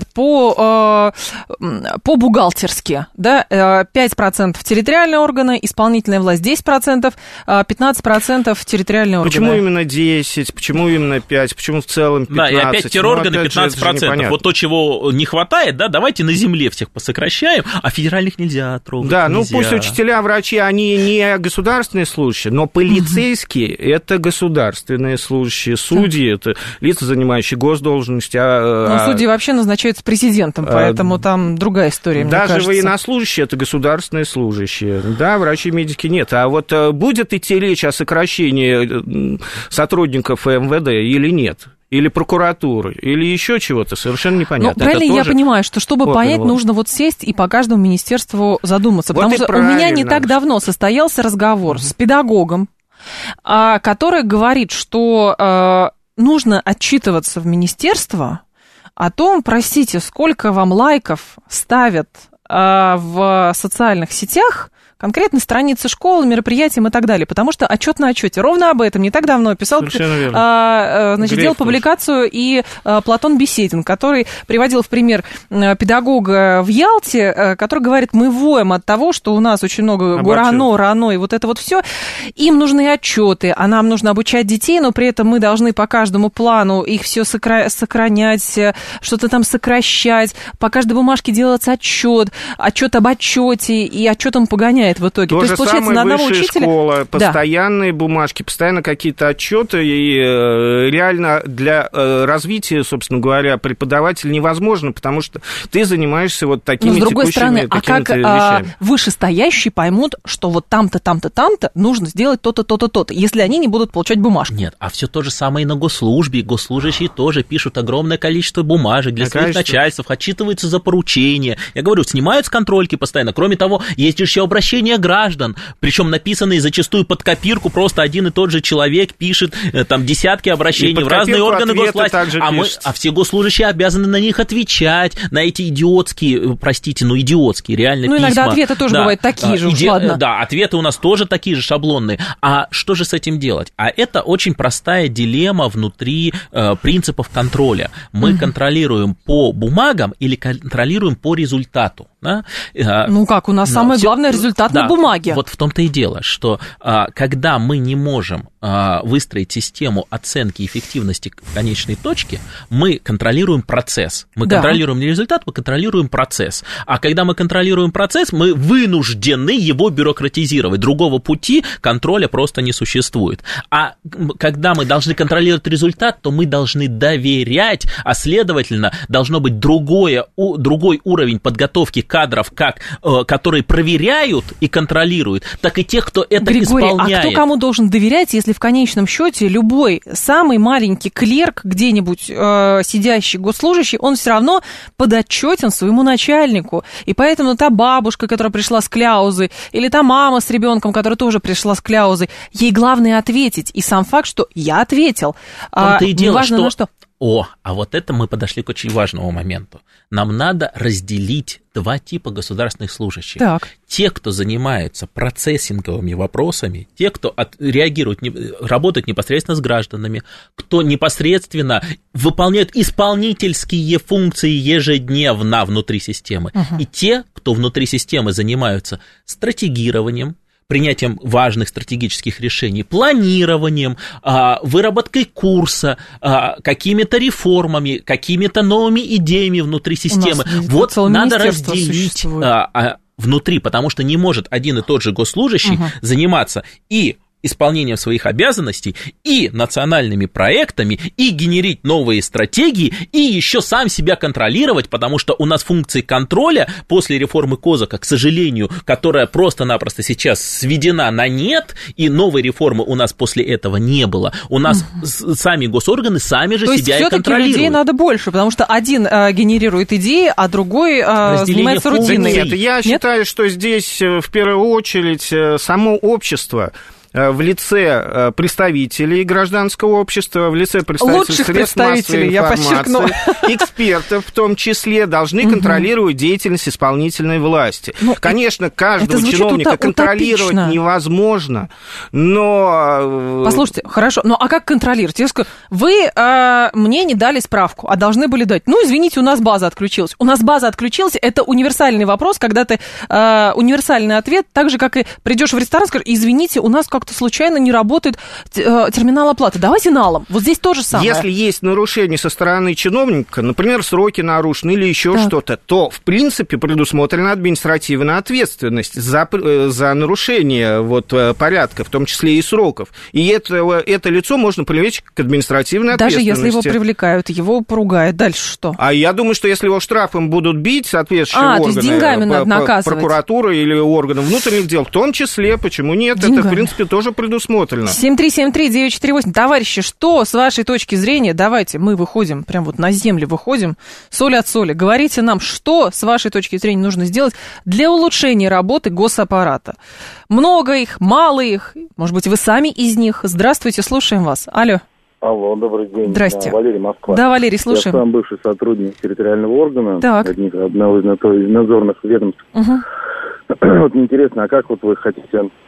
по-бухгалтерски, да, 5% территориальные органы, исполнительная власть 10%, 15% территориальные органы. Почему именно 10, почему именно 5, почему в целом 15? Да, и опять терорганы 15%. Вот то, чего не хватает, да, давайте на земле всех посокращаем, а федеральных нельзя трогать. Да, нельзя. Пусть учителя, врачи, они не государственные служащие, но полицейские это государственные служащие, судьи. Это лица, занимающие госдолжности. Судьи вообще назначаются президентом, поэтому там другая история, мне кажется. Даже военнослужащие – это государственные служащие. Да, врачи, медики нет. А вот будет идти речь о сокращении сотрудников МВД или нет? Или прокуратуры, или еще чего-то, совершенно непонятно. Правильно я понимаю, что чтобы понять, нужно вот сесть и по каждому министерству задуматься. Потому что у меня не так давно состоялся разговор с педагогом, который говорит, что нужно отчитываться в министерство о том, простите, сколько вам лайков ставят в социальных сетях конкретной страницы школы, мероприятиям и так далее, потому что отчет на отчете. Ровно об этом не так давно писал, делал публикацию и Платон Беседин, который приводил в пример педагога в Ялте, который говорит, мы воем от того, что у нас очень много ГУРАНО, РАНО и вот это вот все. Им нужны отчеты, а нам нужно обучать детей, но при этом мы должны по каждому плану их все сохранять, что-то там сокращать, по каждой бумажке делать отчет об отчете, и отчетом погоняет в итоге. То есть, получается, на одного учителя... школа, постоянные бумажки, постоянно какие-то отчеты, и реально для развития, собственно говоря, преподавателя невозможно, потому что ты занимаешься вот такими текущими вещами. Но, с другой стороны, как вышестоящие поймут, что вот там-то, там-то, там-то нужно сделать то-то, то-то, то-то, если они не будут получать бумажку? Нет, а все то же самое и на госслужбе. Госслужащие тоже пишут огромное количество бумажек для своих начальств, отчитываются за поручения. Я говорю, снимают с контрольки постоянно. Кроме того, есть еще обращения граждан, причем написанные зачастую под копирку, просто один и тот же человек пишет там десятки обращений в разные органы госвласти, а все госслужащие обязаны на них отвечать, на эти идиотские, простите, идиотские реально письма. Иногда ответы тоже бывают такие же, ладно. Да, ответы у нас тоже такие же шаблонные. А что же с этим делать? А это очень простая дилемма внутри принципов контроля. Мы контролируем по бумагам или контролируем по результату? Да? У нас самое главное результат на бумаге. Вот в том-то и дело, что когда мы не можем выстроить систему оценки эффективности в конечной точке, мы контролируем процесс. Мы контролируем не результат, мы контролируем процесс. А когда мы контролируем процесс, мы вынуждены его бюрократизировать. Другого пути контроля просто не существует. А когда мы должны контролировать результат, то мы должны доверять, а следовательно, должно быть другой уровень подготовки кадров, которые проверяют и контролируют, так и тех, кто это исполняет. А кто кому должен доверять, если в конечном счете любой самый маленький клерк, где-нибудь сидящий госслужащий, он все равно подотчетен своему начальнику. И поэтому та бабушка, которая пришла с кляузой, или та мама с ребенком, которая тоже пришла с кляузой, ей главное ответить. И сам факт, что я ответил. В-то и дело, что... А вот это мы подошли к очень важному моменту. Нам надо разделить два типа государственных служащих. Так. Те, кто занимаются процессинговыми вопросами, те, кто работают непосредственно с гражданами, кто непосредственно выполняет исполнительские функции ежедневно внутри системы, и те, кто внутри системы занимаются стратегированием, принятием важных стратегических решений, планированием, выработкой курса, какими-то реформами, какими-то новыми идеями внутри системы. Вот надо разделить внутри, потому что не может один и тот же госслужащий заниматься и исполнением своих обязанностей, и национальными проектами, и генерить новые стратегии, и еще сам себя контролировать, потому что у нас функции контроля после реформы Козака, к сожалению, которая просто-напросто сейчас сведена на нет, и новой реформы у нас после этого не было. У нас сами госорганы сами же себя и контролируют. То есть людей надо больше, потому что один генерирует идеи, а другой занимается рутиной. Нет, я считаю, что здесь в первую очередь само общество в лице представителей гражданского общества, в лице представителей средств массовой информации, экспертов в том числе, должны контролировать деятельность исполнительной власти. Конечно, каждого чиновника контролировать невозможно, но... Послушайте, хорошо, а как контролировать? Я скажу, вы мне не дали справку, а должны были дать. Извините, у нас база отключилась. У нас база отключилась, это универсальный вопрос, когда ты универсальный ответ, так же, как и придешь в ресторан, скажешь, извините, у нас как-то случайно не работает терминал оплаты. Давайте налом. Вот здесь то же самое. Если есть нарушение со стороны чиновника, например, сроки нарушены или еще что-то, то, в принципе, предусмотрена административная ответственность за нарушение порядка, в том числе и сроков. И это лицо можно привлечь к административной ответственности. Даже если его привлекают, его поругают. Дальше что? А я думаю, что если его штрафом будут бить соответствующие органы, то есть деньгами надо наказывать. Прокуратура или органы внутренних дел, в том числе, почему нет, деньгами. Это, в принципе, тоже предусмотрено. 7373948. Товарищи, что с вашей точки зрения, давайте мы выходим, прям вот на землю выходим, соль от соли. Говорите нам, что с вашей точки зрения нужно сделать для улучшения работы госаппарата. Много их, мало их, может быть, вы сами из них. Здравствуйте, слушаем вас. Алло. Алло, добрый день. Здрасте. Валерий, Москва. Да, Валерий, слушаем. Я сам бывший сотрудник территориального органа, так. одного из надзорных ведомств. Вот мне интересно, а как вот вы хотите,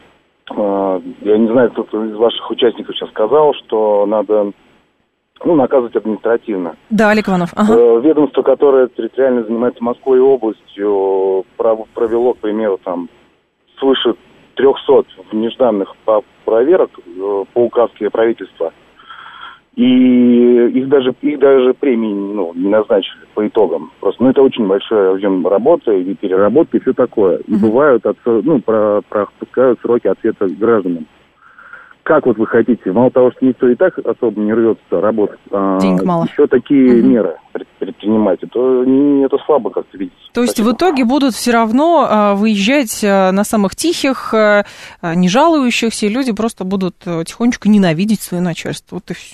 я не знаю, кто-то из ваших участников сейчас сказал, что надо наказывать административно. Да, Олег Иванов. Ведомство, которое территориально занимается Москвой областью, провело, к примеру, свыше 300 нежданных проверок по указке правительства. И их даже премии не назначили по итогам. Просто, это очень большой объем работы, и переработки, и все такое. И бывают, пропускают сроки ответа гражданам. Как вот вы хотите? Мало того, что никто и так особо не рвется работать, денег мало. Еще такие меры предпринимать, это слабо как-то видится. То есть в итоге будут все равно выезжать на самых тихих, не жалующихся, и люди просто будут тихонечко ненавидеть свое начальство. Вот и все.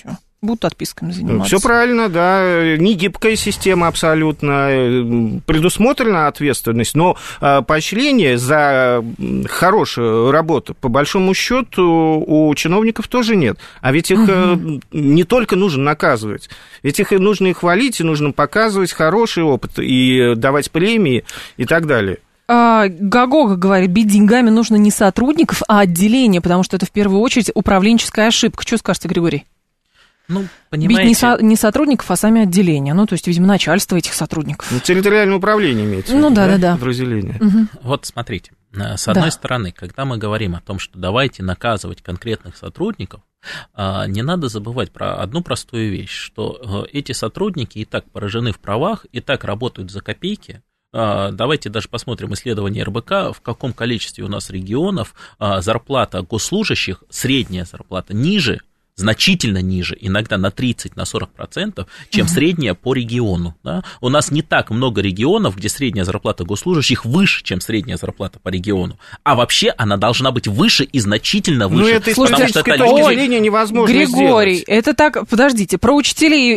будут отписками заниматься. Все правильно, да. Не гибкая система абсолютно. Предусмотрена ответственность, но поощрение за хорошую работу, по большому счету, у чиновников тоже нет. А ведь их не только нужно наказывать, ведь их нужно и хвалить, и нужно показывать хороший опыт, и давать премии, и так далее. Гагога говорит, бить деньгами нужно не сотрудников, а отделение, потому что это в первую очередь управленческая ошибка. Что скажете, Григорий? Ну, понимаете... Бить не сотрудников, а сами отделения. Ну, то есть, видимо, начальство этих сотрудников. Территориальное управление имеется в виду, да. Подразделение. Вот смотрите, с одной стороны, когда мы говорим о том, что давайте наказывать конкретных сотрудников, не надо забывать про одну простую вещь, что эти сотрудники и так поражены в правах, и так работают за копейки. Давайте даже посмотрим исследование РБК, в каком количестве у нас регионов зарплата госслужащих, средняя зарплата ниже, значительно ниже, иногда на 30-40%, чем средняя по региону. Да? У нас не так много регионов, где средняя зарплата госслужащих выше, чем средняя зарплата по региону. А вообще она должла быть выше и значительно выше. Ну, это из статистической точки зрения невозможно Григорий, сделать. это так, подождите, про учителей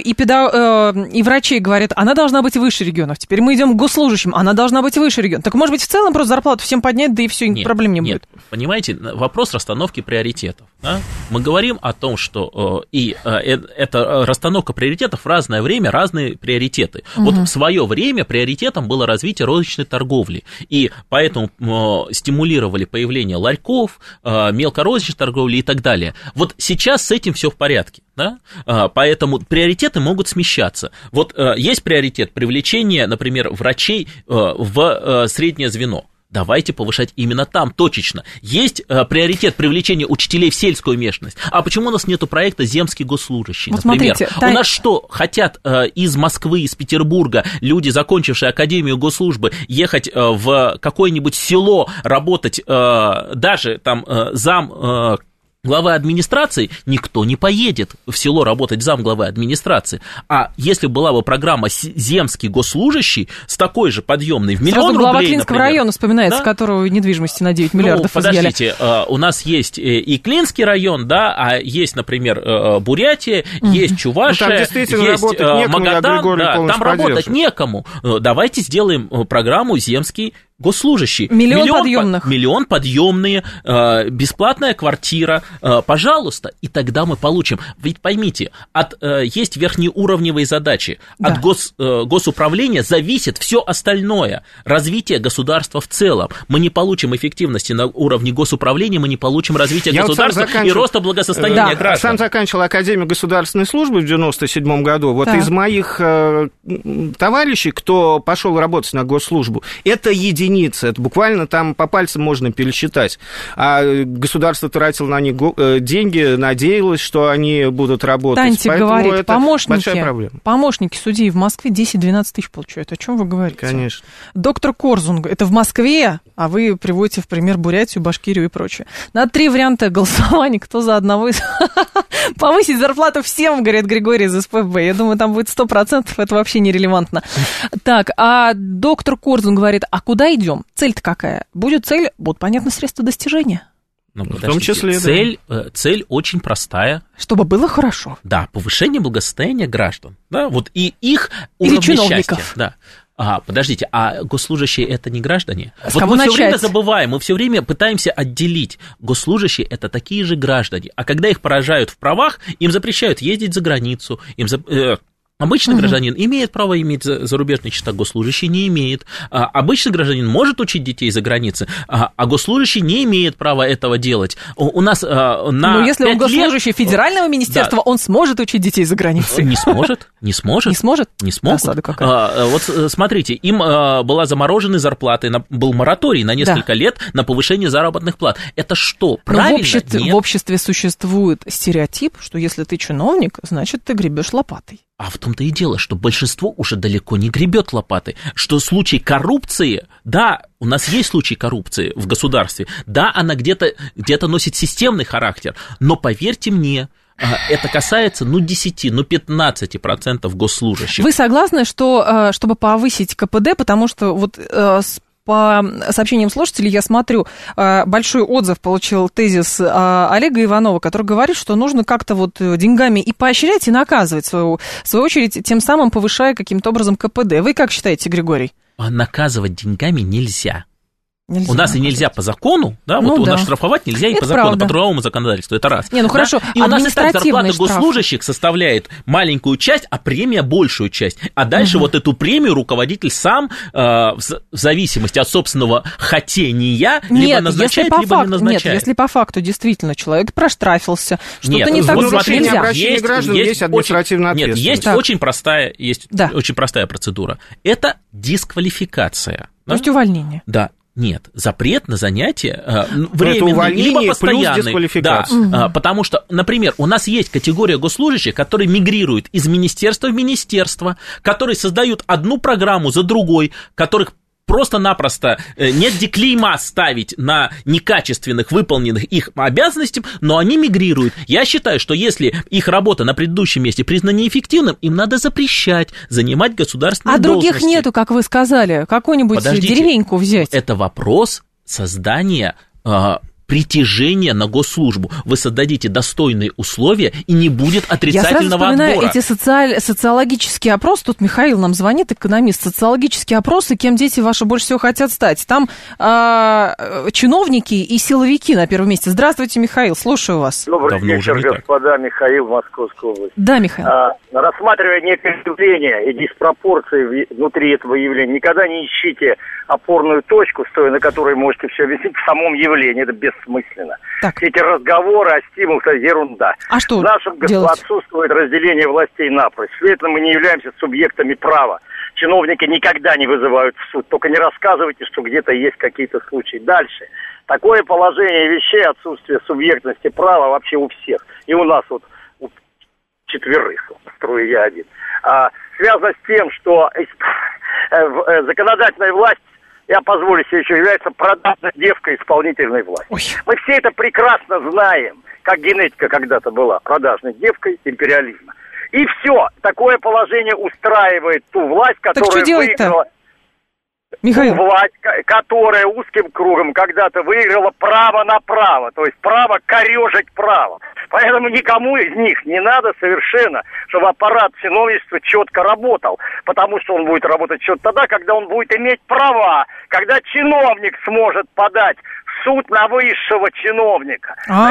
и врачей говорят, она должна быть выше регионов. Теперь мы идем к госслужащим, она должна быть выше регионов. Так, может быть, в целом просто зарплату всем поднять, да и все, проблем не будет. Понимаете, вопрос расстановки приоритетов. Да? Мы говорим о том, что это расстановка приоритетов в разное время, разные приоритеты. Вот в свое время приоритетом было развитие розничной торговли, и поэтому стимулировали появление ларьков, мелкорозничной торговли и так далее. Вот сейчас с этим все в порядке. Да? Поэтому приоритеты могут смещаться. Вот есть приоритет привлечения, например, врачей в среднее звено. Давайте повышать именно там, точечно. Есть приоритет привлечения учителей в сельскую местность. А почему у нас нету проекта «Земский госслужащий», вот например? Смотрите, у нас что, хотят из Москвы, из Петербурга люди, закончившие Академию госслужбы, ехать в какое-нибудь село работать, даже там зам... главы администрации, никто не поедет в село работать замглавы администрации. А если была бы программа «Земский госслужащий» с такой же подъемной в миллион рублей, глава Клинского района вспоминается, да? Которого недвижимости на 9 миллиардов изъяли. Подождите, у нас есть и Клинский район, да, а есть, например, Бурятия, есть Чувашия, есть Магадан, да, там работать некому. Давайте сделаем программу «Земский госслужащий». Миллион подъемные, бесплатная квартира, пожалуйста, и тогда мы получим. Ведь поймите, есть верхнеуровневые задачи, да. От госуправления зависит все остальное, развитие государства в целом. Мы не получим эффективности на уровне госуправления, мы не получим развития государства и роста благосостояния граждан. Сам заканчивал Академию государственной службы в 1997 году. Вот из моих товарищей, кто пошел работать на госслужбу, это единицы, это буквально там по пальцам можно пересчитать. А государство тратило на них деньги, надеялось, что они будут работать. Таньте говорит, это большая проблема. Помощники судей в Москве 10-12 тысяч получают. О чем вы говорите? Конечно. Доктор Корзун, это в Москве, а вы приводите в пример Бурятию, Башкирию и прочее. На 3 варианта голосования, кто за одного из... Повысить зарплату всем, говорит Григорий из СПБ. Я думаю, там будет 100%, это вообще нерелевантно. Так, а доктор Корзун говорит, а куда идем? Цель-то какая? Будет цель, будут понятны средства достижения. Ну, в том числе, цель очень простая. Чтобы было хорошо. Да, повышение благосостояния граждан. Да, вот и их уровня счастья. Да. Подождите, а госслужащие это не граждане? Вот мы все время забываем, мы все время пытаемся отделить. Госслужащие это такие же граждане, а когда их поражают в правах, им запрещают ездить за границу, обычный гражданин имеет право иметь зарубежный счет, а госслужащий не имеет. Обычный гражданин может учить детей за границей, а госслужащий не имеет права этого делать. У нас Но если он госслужащий федерального министерства, да. Он сможет учить детей за границей. Не сможет. Не смогут. Вот смотрите, им была заморожена зарплата, был мораторий на несколько лет на повышение заработных плат. Это что, правильно? В обществе существует стереотип, что если ты чиновник, значит, ты гребешь лопатой. А в том-то и дело, что большинство уже далеко не гребет лопатой, что случай коррупции, да, у нас есть случай коррупции в государстве, да, она где-то носит системный характер, но поверьте мне, это касается, 15% госслужащих. Вы согласны, что чтобы повысить КПД, потому что вот по сообщениям слушателей я смотрю, большой отзыв получил тезис Олега Иванова, который говорит, что нужно как-то вот деньгами и поощрять, и наказывать, в свою очередь, тем самым повышая каким-то образом КПД. Вы как считаете, Григорий? Наказывать деньгами нельзя. Нельзя, у нас и нельзя по закону, да, вот у нас штрафовать нельзя и по закону, правда. По трудовому законодательству, это раз. Не, ну хорошо, и у нас и так зарплата штрафы. госслужащих составляет маленькую часть, а премия большую часть. А дальше вот эту премию руководитель сам в зависимости от собственного хотения либо назначает, либо не назначает. Нет, если по факту действительно человек проштрафился, что-то не так, нельзя. Обращение граждан есть административная ответственность. Нет, есть очень простая процедура. Это дисквалификация. То есть увольнение. Да. Нет, запрет на занятие временный, либо постоянный. Да, потому что, например, у нас есть категория госслужащих, которые мигрируют из министерства в министерство, которые создают одну программу за другой, которых просто-напросто нет где клейма ставить на некачественных выполненных их обязанностях, но они мигрируют. Я считаю, что если их работа на предыдущем месте признана неэффективным, им надо запрещать занимать государственные должности. А других нету, как вы сказали. Какую-нибудь деревеньку взять. Это вопрос создания притяжения на госслужбу. Вы создадите достойные условия, и не будет отрицательного отбора. Я сразу вспоминаю эти социологические опросы. Тут Михаил нам звонит, экономист. Социологические опросы, кем дети ваши больше всего хотят стать. Там чиновники и силовики на первом месте. Здравствуйте, Михаил, слушаю вас. Добрый вечер, господа. Михаил, Московская область. Да, Михаил. Рассматривая некие явления и диспропорции внутри этого явления, никогда не ищите опорную точку, стоя на которой можете все объяснить в самом явлении. Это бессмысленно. Так. Все эти разговоры о стимулах – это ерунда. А что в нашем государстве отсутствует разделение властей напрочь. Следовательно, мы не являемся субъектами права. Чиновники никогда не вызывают в суд. Только не рассказывайте, что где-то есть какие-то случаи. Дальше. Такое положение вещей, отсутствие субъектности права вообще у всех. И у нас вот у четверых, строю я один. Связано с тем, что законодательная власть, я позволю себе еще, является продажной девкой исполнительной власти. Ой. Мы все это прекрасно знаем, как генетика когда-то была продажной девкой империализма. И все, такое положение устраивает ту власть, которая выиграла... Михаил. Власть, которая узким кругом когда-то выиграла право на право, то есть право корежить право. Поэтому никому из них не надо совершенно, чтобы аппарат чиновничества четко работал, потому что он будет работать четко тогда, когда он будет иметь права, когда чиновник сможет подать в суд на высшего чиновника.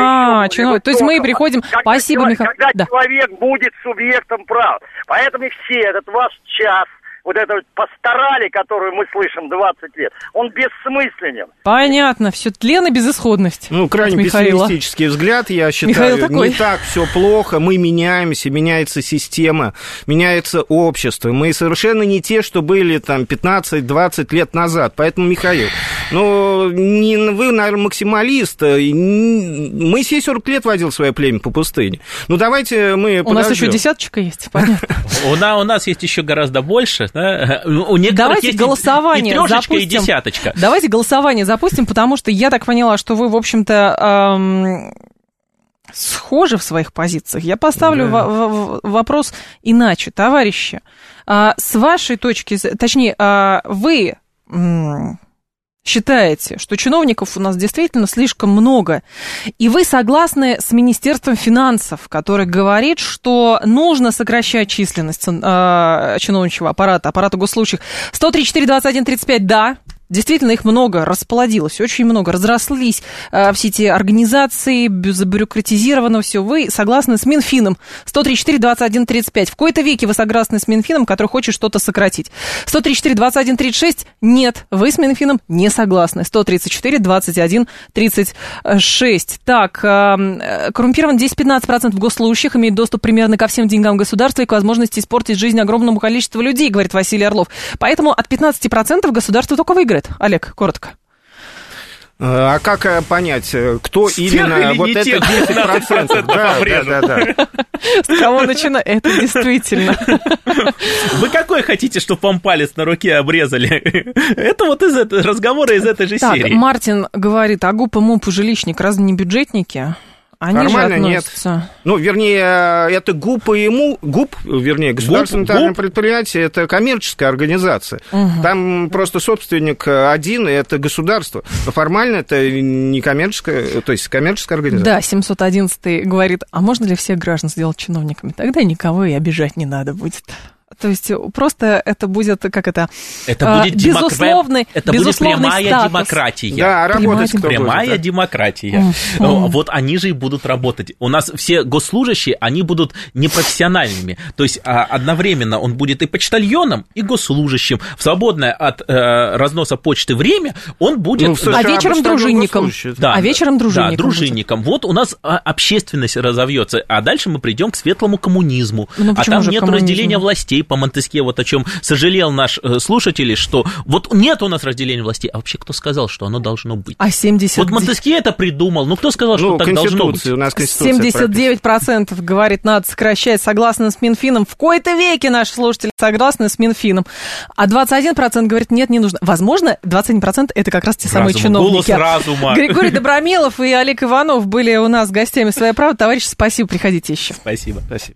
То есть мы приходим... Спасибо, Михаил. Когда человек будет субъектом прав. Поэтому все этот ваш час... Вот это пасторали, которую мы слышим 20 лет, он бессмысленен. Понятно, все тлен и безысходность. Крайне пессимистический взгляд, я считаю, не так все плохо, мы меняемся, меняется система, меняется общество. Мы совершенно не те, что были там 15-20 лет назад. Поэтому, Михаил, вы, наверное, максималист. Моисей 40 лет водил свое племя по пустыне. Давайте мы подождем. У нас еще десяточка есть, понятно. У нас есть еще гораздо больше. Да? У некоторых давайте есть голосование и трешечка, запустим. И десяточка. Давайте голосование запустим, потому что я так поняла, что вы, в общем-то, схожи в своих позициях. Я поставлю вопрос иначе. Товарищи, с вашей точки зрения, точнее, вы... считаете, что чиновников у нас действительно слишком много, и вы согласны с Министерством финансов, которое говорит, что нужно сокращать численность чиновничьего аппарата госслужащих. 103-4-21-35, да. Действительно, их много расплодилось, очень много, разрослись все эти организации, забюрократизировано все. Вы согласны с Минфином? 103-4-21-35. В кои-то веке вы согласны с Минфином, который хочет что-то сократить. 103-4-21-36. Нет, вы с Минфином не согласны. 134-21-36. Так, коррумпирован 10-15% госслужащих имеют доступ примерно ко всем деньгам государства и к возможности испортить жизнь огромному количеству людей, говорит Василий Орлов. Поэтому от 15% государство только выиграет. Олег, коротко. А как понять, кто именно вот это 10%? Да. С кого начинать? Это действительно. Вы какой хотите, чтобы вам палец на руке обрезали? Это вот из этого разговора из этой же серии. Мартин говорит, а ГУП и МУП и жилищник разве не бюджетники? Они формально же нет. Ну, вернее, это ГУП и ГУП, вернее, государственное нотариальное предприятие, это коммерческая организация. Там просто собственник один, и это государство. Но формально это не коммерческая, то есть коммерческая организация. Да, 711-й говорит, а можно ли всех граждан сделать чиновниками? Тогда никого и обижать не надо будет. То есть просто это будет, как это будет безусловный это будет прямая статус. Демократия. Да, работать прямая демократия. Вот они же и будут работать. У нас все госслужащие, они будут непрофессиональными. То есть одновременно он будет и почтальоном, и госслужащим. В свободное от разноса почты время он будет... А вечером дружинником. Да, дружинником. Вот у нас общественность разовьется, а дальше мы придем к светлому коммунизму. А там нет разделения властей. По Монтескье, вот о чем сожалел наш слушатель, что вот нет у нас разделения властей, а вообще кто сказал, что оно должно быть? А 70... Вот Монтескье это придумал, кто сказал, что так должно быть? У нас Конституция 79% говорит, надо сокращать, согласно с Минфином. В кои-то веке наши слушатели согласны с Минфином. А 21% говорит, нет, не нужно. Возможно, 21% это как раз те самые чиновники. Голос разума. Григорий Добромилов и Олег Иванов были у нас гостями «Своя правда». Товарищи, спасибо, приходите еще. Спасибо.